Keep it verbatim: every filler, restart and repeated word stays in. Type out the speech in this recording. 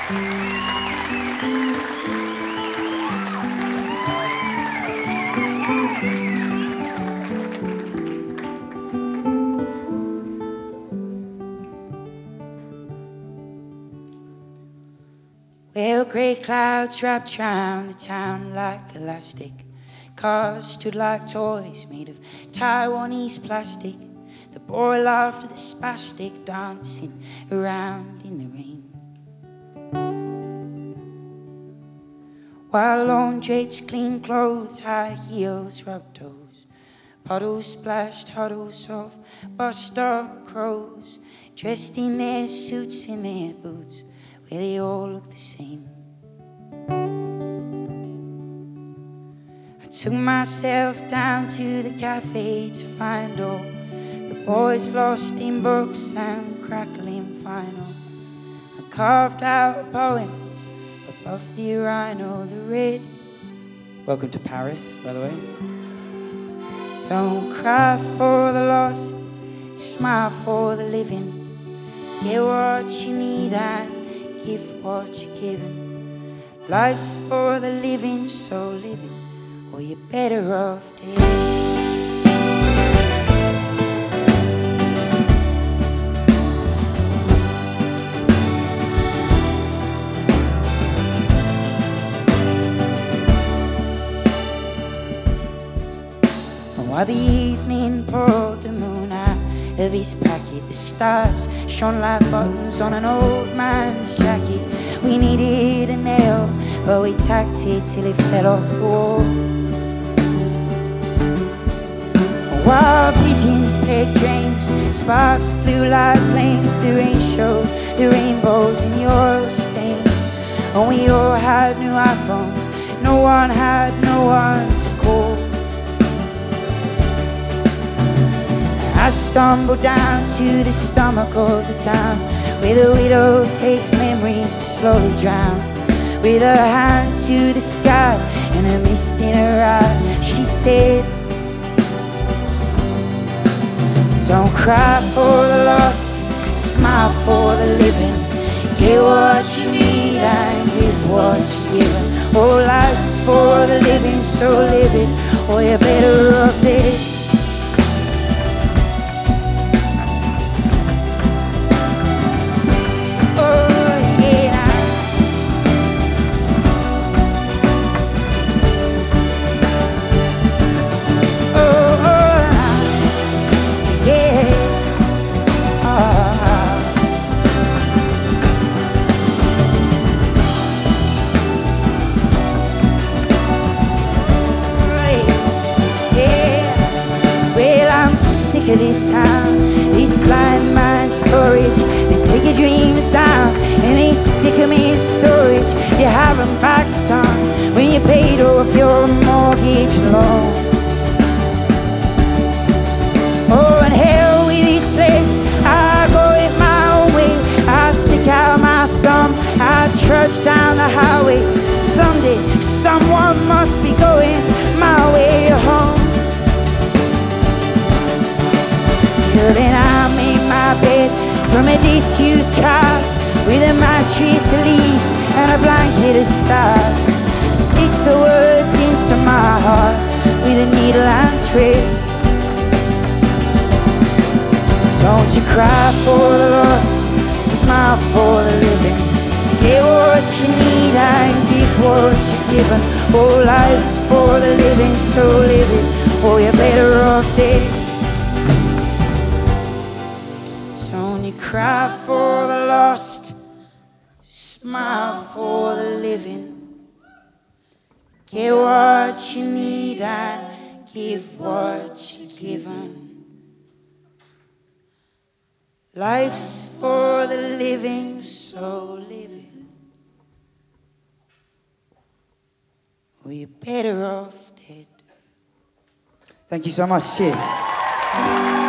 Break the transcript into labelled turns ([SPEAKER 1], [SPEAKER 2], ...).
[SPEAKER 1] Well, grey clouds wrapped round the town like elastic. Cars stood like toys made of Taiwanese plastic. The boy laughed at the spastic dancing around in the rain. While lawn drapes, clean clothes, high heels, rubbed toes, puddles splashed huddles of bus-stop crows, dressed in their suits and their boots, where they all look the same. I took myself down to the cafe to find all the boys lost in books and crackling final. I carved out a poem above the rhino, the red. Welcome to Paris, by the way. Don't cry for the lost, smile for the living. Get what you need and give what you're given. Life's for the living, so live it, or you're better off dead. While the evening poured the moon out of his packet, the stars shone like buttons on an old man's jacket. We needed a nail, but we tacked it till it fell off the wall. While pigeons pecked dreams, sparks flew like flames. The rain showed the rainbows in the oil stains. And we all had new iPhones, no one had no one to call. I stumbled down to the stomach of the town, where the widow takes memories to slowly drown. With her hand to the sky and a mist in her eye, she said, don't cry for the lost, smile for the living. Get what you need and give what you're given. Oh, life's for the living, so live it, or you're better off dead. Of this town, this blind mind storage. They take your dreams down and they stick them in storage. You have them back, son, when you paid off your mortgage loan. Oh, and hell with this place, I go it my own way. I stick out my thumb, I trudge down the highway. Someday, someone must be going my way home. Then I made my bed from a disused car, with a mattress of leaves and a blanket of stars. Stitch the words into my heart with a needle and thread. Don't you cry for the lost, smile for the living. Get what you need and give what you're given. Oh, life's for the living, so live it, or you're better off dead. Cry for the lost, smile for the living. Get what you need and give what you're given. Life's for the living, so live it, or you're better off dead. Thank you so much. Cheers.